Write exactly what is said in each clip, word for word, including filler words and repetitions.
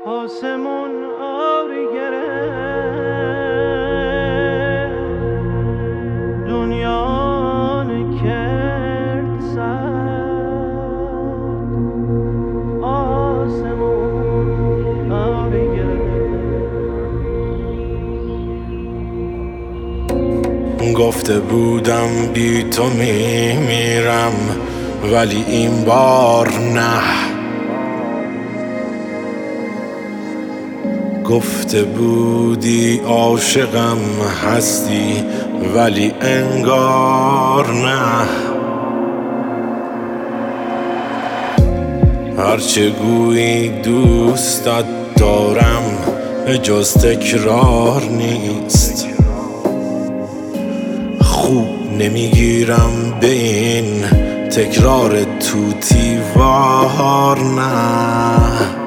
آسمون آری گرفت، دنیا نکرد سر. آسمون آری گرفت. گفته بودم بی تو میمیرم، ولی این بار نه. گفته بودی عاشقم هستی، ولی انگار نه. هرچه گویی دوستت دارم به جز تکرار نیست. خوب نمیگیرم به این تکرار توتی وار نه.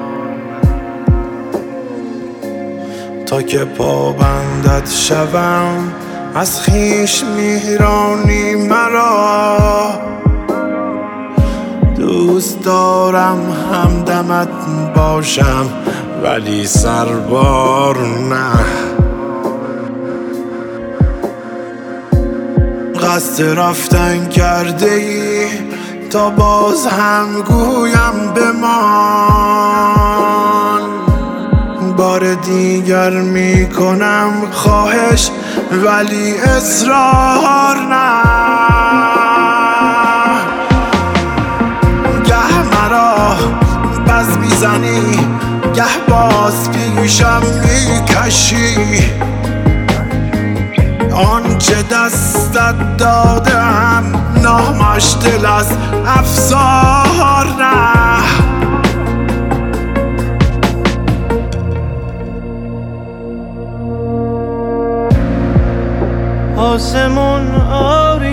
تا که پابندت شوم از خویش میرانی مرا. دوست دارم همدمت باشم ولی سربار نه. قصد رفتن کرده ای تا باز هم گویم بمان. بار دیگر میکنم خواهش ولی اصرار نه. گه مرا بز میزنی گه باز پیشم میکشی. آنچه دستت دادم نامش دل از افسار نه. آسمون آری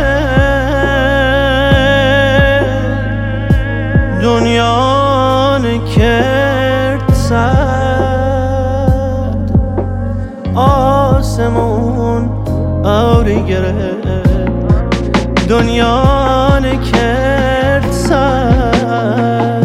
گرفت، دنیا نکرد سرد. آسمون آری گرفت، دنیا نکرد سرد.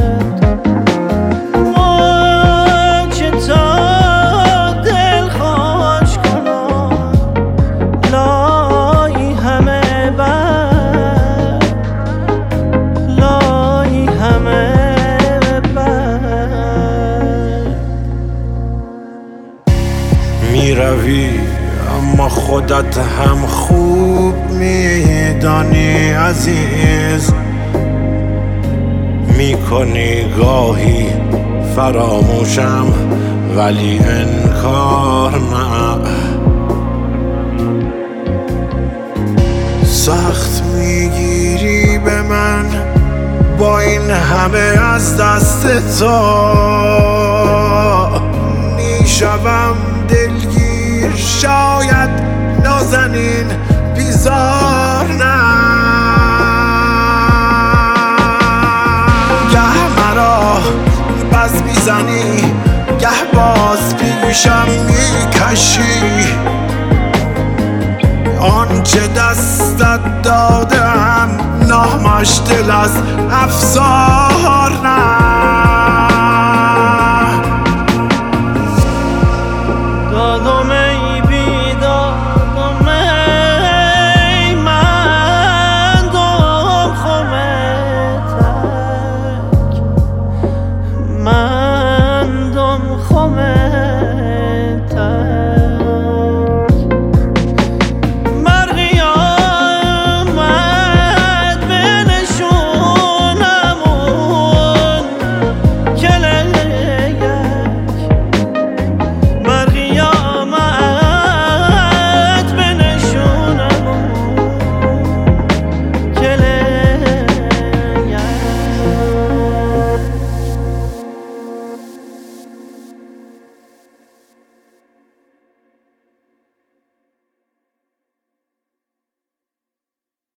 میروی اما خودت هم خوب میدانی عزیز. میکنی گاهی فراموشم ولی انکار نه. سخت میگیری به من با این همه از دست تو. میشوم دلگیر شاید نازنین بیزار نه. گه مرا بز میزنی گه باز پیشم میکشی. آنچه دستت دادم نامش دل از افسار